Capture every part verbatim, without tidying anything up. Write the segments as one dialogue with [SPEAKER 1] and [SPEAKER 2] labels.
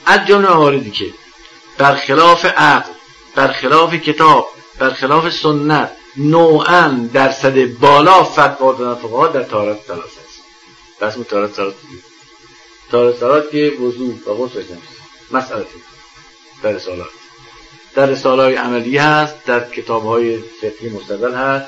[SPEAKER 1] از جمله مواردی که برخلاف عقل، برخلاف کتاب، برخلاف سنت نوعاً درصد بالا فتوا دادن فقها در طهارت ثلاثه است. بس مو طهارت ثلاثه دیگه. طهارت ثلاثه که وضو و غسل است. مسئله در رسالات. در رساله‌های عملی هست، در کتاب‌های فقهی مستدل هست.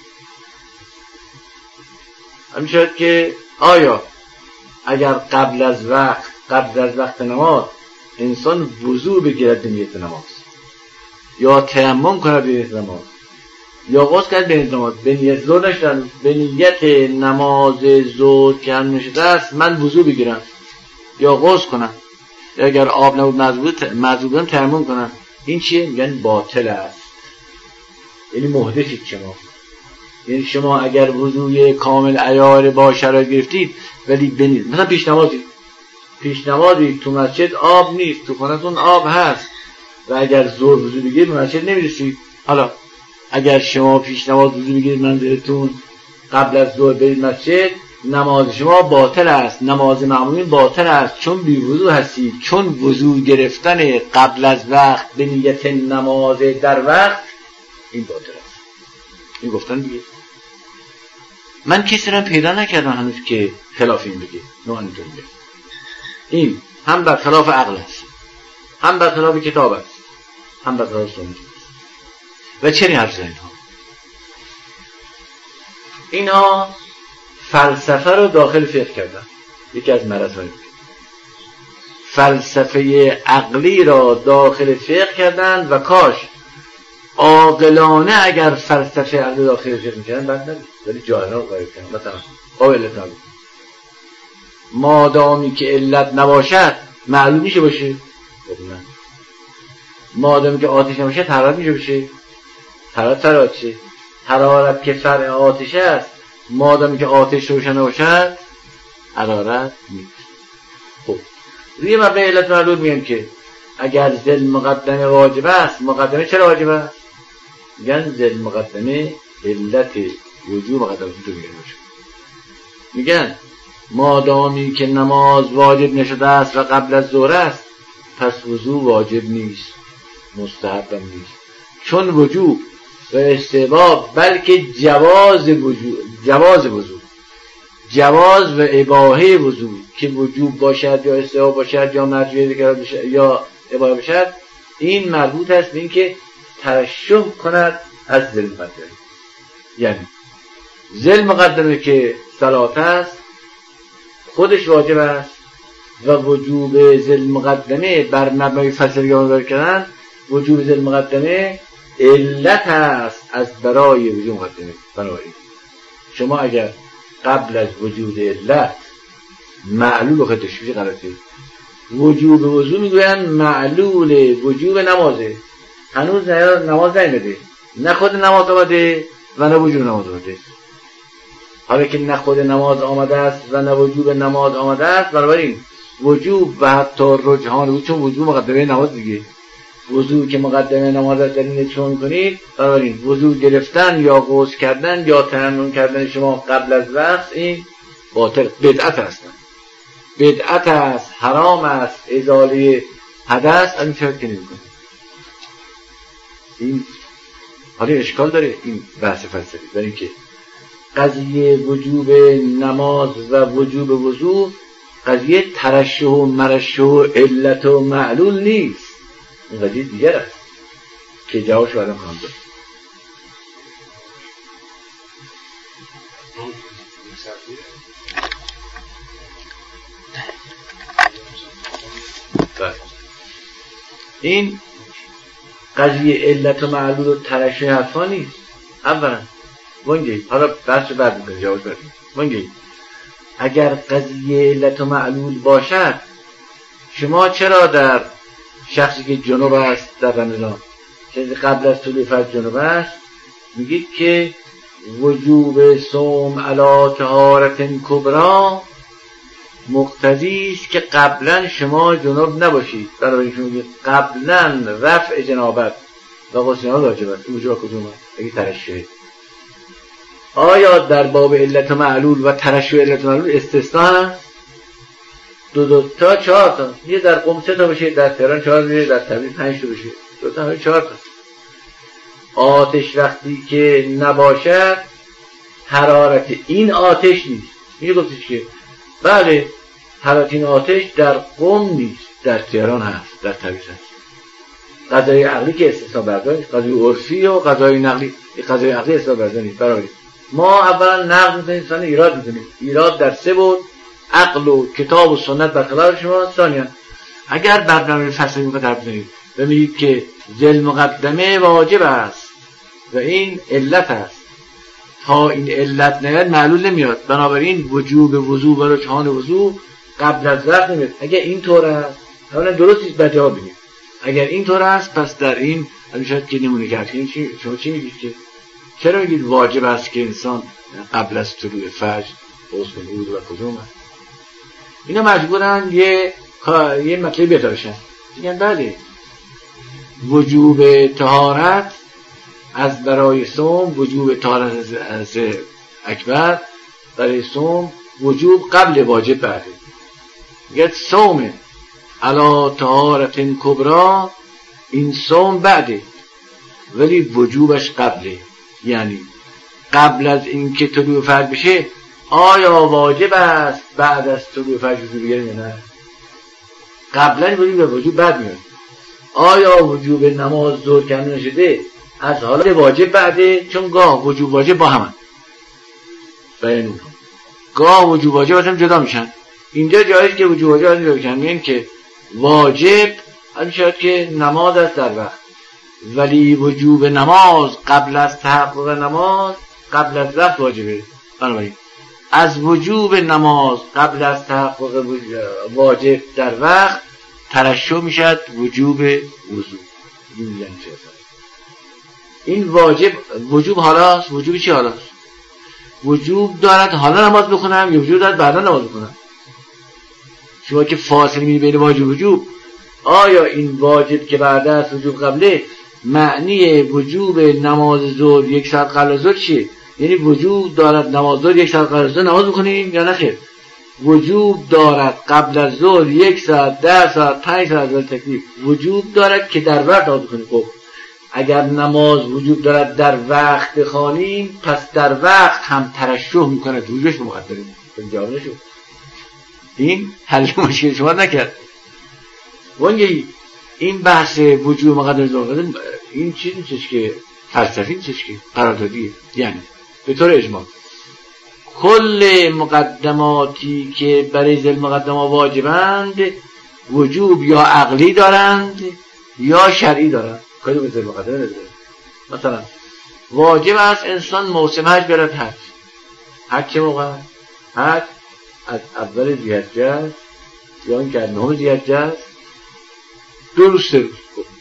[SPEAKER 1] همین شد که آیا اگر قبل از وقت قبل از وقت نماز انسان وضو بگیرد به نیت نماز یا تیمم کند به نیت نماز یا غسل کند به نیت نماز، به نیت ظهر نشدن، به نیت نماز ظهر که هم نشده است من وضو بگیرم یا غسل کنم یا اگر آب نبود مذوبم تیمم کنم، این چیه؟ میگن باطل است. یعنی محدثید شما. یعنی شما اگر وضوی کامل عیار با شرایط گرفتید ولی بنید مثلا پیش نمازی پیش نمازی تو مسجد آب نیست، تو خونتون آب هست و اگر ظهر وضو بگیرید به مسجد نمیرسید. حالا اگر شما پیش نماز وضو بگیرید منزلتون قبل از ظهر برید مسجد، نماز شما باطل است، نماز مأمومین باطل است، چون بی وضو هستید. چون وضو گرفتن قبل از وقت به نیت نماز در وقت این باطل است. این گفتن دیگه. من کسی را پیدا نکردم هنوز که خلاف این بگه. نه اینطور میگه. این هم بر خلاف عقل است، هم بر خلاف کتاب است، هم بر خلاف سنت است. و چرا حرف زدن اینها؟ اینها فلسفه رو داخل فقه کردن. یکی از مرض‌های فلسفه عقلی را داخل فقه کردن و کاش عاقلانه اگر فلسفه عقلی داخل فقه می‌کردن بد نبود، ولی جاهلانه غایب کردن. مثلا با علت نبود، مادامی که علت نباشد معلوم میشه باشه. مادامی که آتش نباشد حرارت میشه باشه. حرارت فرات شه. حرارت که فرع آتش است، مادامی که آتش روشن نباشد حرارت نیست. خب روی مبنای علت معلول میگن که اگر ذل مقدمه واجب است، مقدمه چرا واجب است؟ میگن ذل مقدمه علت وجوب مقدمه تو میگن باشه. میگن مادامی که نماز واجب نشده است و قبل از ظهر است، پس وضو واجب نیست، مستحب نیست. چون وجوب و استحباب بلکه جواز وجوب جواز وضو جواز و اباحه وضو که وجوب باشد یا استحباب باشد یا مرجوع ذکر باشد یا اباحه باشد، این مربوط است به اینکه ترشح کند از ذل مقدمه. یعنی ذل مقدمه که صلات است خودش واجب است و وجوب ذل مقدمه بر مبنای فصل گام کردن، وجوب ذل مقدمه علت است از برای وجوب مقدمه. بنابراین شما اگر قبل از وجود علت معلول خود تشبیه غلطه. وجوب وضو میگوین معلول وجوب نمازه، هنوز نماز نیامده، نه خود نماز آمده و نه وجوب نماز آمده. حالا که نه خود نماز آمده است و نه وجوب نماز آمده است، بنابراین وجوب و حتی رجحان وجوب، چون وجوب مقدمه نماز دیگه، وضو که مقدمه نماز است در این چون کنید، بنابراین وضو گرفتن یا غسل کردن یا تیمم کردن شما قبل از وقت این باطل بدعت است. بدعت است، حرام است، ازاله حدث این شاید که نمی‌کنه. این حالا اشکال داره این بحث فلسفی، برای اینکه قضیه وجوب نماز و وجوب وضو قضیه ترشح و مرشح و علت و معلول نیست، این قضیه دیگر است که جوابش بعدم خواهم داد. این قضیه علت و معلول و ترشح حرفا نیست. اولا وانگی حالا بحث بعد میکنه، جوابش بعد میکنه. وانگی اگر قضیه علت و معلول باشد، شما چرا در شخصی که جنوب است در رمضان، چیزی قبل از طلوع فجر جنوب است، میگید که وجوب صوم علی طهارت کبری مقتضی است که قبلا شما جنوب نباشید. برای شما میگید قبلا رفع جنابت و غسل جنابت واجب است. وجوب کدوم است؟ اگه ترشح. آیا در باب علت و معلول و ترشح علت و معلول استثناء هست؟ دو دو تا چهار تا، یه در قم سه تا بشه، در تهران چهار بشه، در تبریز پنج تا بشه، دو تا چهار تا. آتش وقتی که نباشد حرارت این آتش نیست. میگه گفتش که بله حرارت این آتش در قم نیست، در تهران هست، در تبریز هست. قضای عقلی که استثنا برداری، قضای عرفی و قضای نقلی، قضای عقلی استثنا برداری. برای ما اولا نقل می‌کنیم، ثانیا ایراد می‌کنیم. ایراد در سه بود: عقل و کتاب و سنت برخلاف شما. ثانیا اگر برنامه فصلی می‌خواید طرف بزنید ببینید که ذل مقدمه واجب است و این علت است، تا این علت نیاد معلول نمیاد. بنابراین وجوب وضو برای جهان وضو قبل از وقت نمیاد. اگر این طور است اولا درست نیست، بعد جواب بدید. اگر این طور است پس در این میشه که نمونه کرد. شما چی میگید که چرا میگید واجب است که انسان قبل از طلوع فجر غسل وضو و کدوم است؟ اینا مجبورن یه یه مطلبی بتاشن. میگن بله وجوب طهارت از برای صوم، وجوب طهارت از, از اکبر برای صوم وجوب قبل واجب بعده. میگه صوم علا طهارت کبرا، این صوم بعده ولی وجوبش قبله. یعنی قبل از اینکه طلوع فجر بشه آیا واجب است بعد از طلوع فجر وجوب بگیریم یا نه؟ قبلا وجوب وجوب بعد میاد. آیا وجوب نماز ظهر کم نشده از حالت واجب بعده؟ چون گاه وجوب واجب با همن بیان اونها، گاه وجوب واجب از هم جدا میشن. اینجا جاییست که وجوب واجب از هم جدا میشن. میگن که واجب همین شاید که نماز است در وقت، ولی وجوب نماز قبل از تحقق نماز قبل از وقت واجبه. بنابراین از وجوب نماز قبل از تحقق واجب در وقت ترشح میشد وجوب وضو. این واجب وجوب حالاست. وجوب چی حالاست؟ وجوب دارد حالا نماز بخونم یا وجوب دارد بعدا نماز بخونم؟ شما که فاصله می‌بینید بین واجب و وجوب، آیا این واجب که بعد از وجوب قبله معنی وجوب نماز ظهر یک ساعت قبل از ظهر چیه؟ یعنی وجوب دارد نماز ظهر یک ساعت قبل از ظهر نماز بخونیم یا نه خیر؟ وجوب دارد قبل از ظهر یک ساعت، ده ساعت، پنج ساعت از تکلیف وجوب دارد که در وقت نماز بخونیم. خب اگر نماز وجوب دارد در وقت بخوانیم پس در وقت هم ترشح میکنه وجوبش مقدره. جواب نشد. این حل مشکل شما نکرد. وانگهی این بحث وجوب مقدره این چیزی نیستش که فلسفی نیستش که قراردادیه. یعنی به طور اجمال کل مقدماتی که برای ذل مقدمات واجبند وجوب یا عقلی دارند یا شرعی دارند. کاری به ذل مقدمه نداره. مثلا واجب است انسان موسم حج برد حج. حج چه موقع؟ حج از اول ذی‌حجه است یا اینکه از نهم ذی‌حجه است، دو روز سه روز.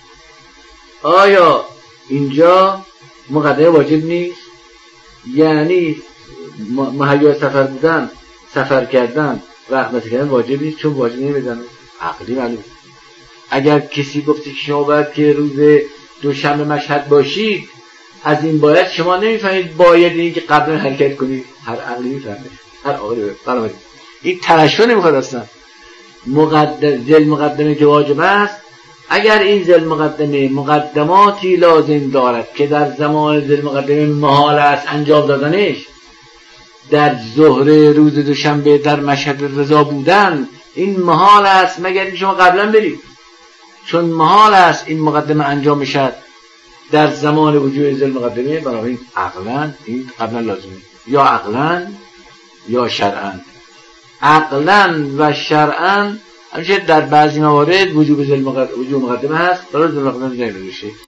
[SPEAKER 1] آیا اینجا مقدمه واجب نیست؟ یعنی مهیا سفر بودن، سفر کردن و اقامت کردن واجب نیست چون واجب نمیدن. عقلی معلوم. اگر کسی گفته که شما باید که روز دوشنبه مشهد باشید، از این باید شما نمیفهمید باید این که قبلا حرکت کنید. هر عقلی میفهمه، هر عقلی بفهمه. این ترشح نمیخواد اصلا. مقدم ذل مقدمه که واجب است، اگر این ذل مقدمه مقدماتی لازم دارد که در زمان ذل مقدمه محال است انجام دادنش، در ظهر روز دوشنبه در مشهد رضا بودن این محال است مگر اینکه شما قبلا برید. چون محال است این مقدمه انجام شد در زمان وجود ذل مقدمه، بنابراین عقلا این قبلا لازمه، یا عقلا یا شرعا. عقلا و شرعا همیشه در بعضی موارد وجوب ذل مقدمه هست، برای ذل مقدمه نمیشه.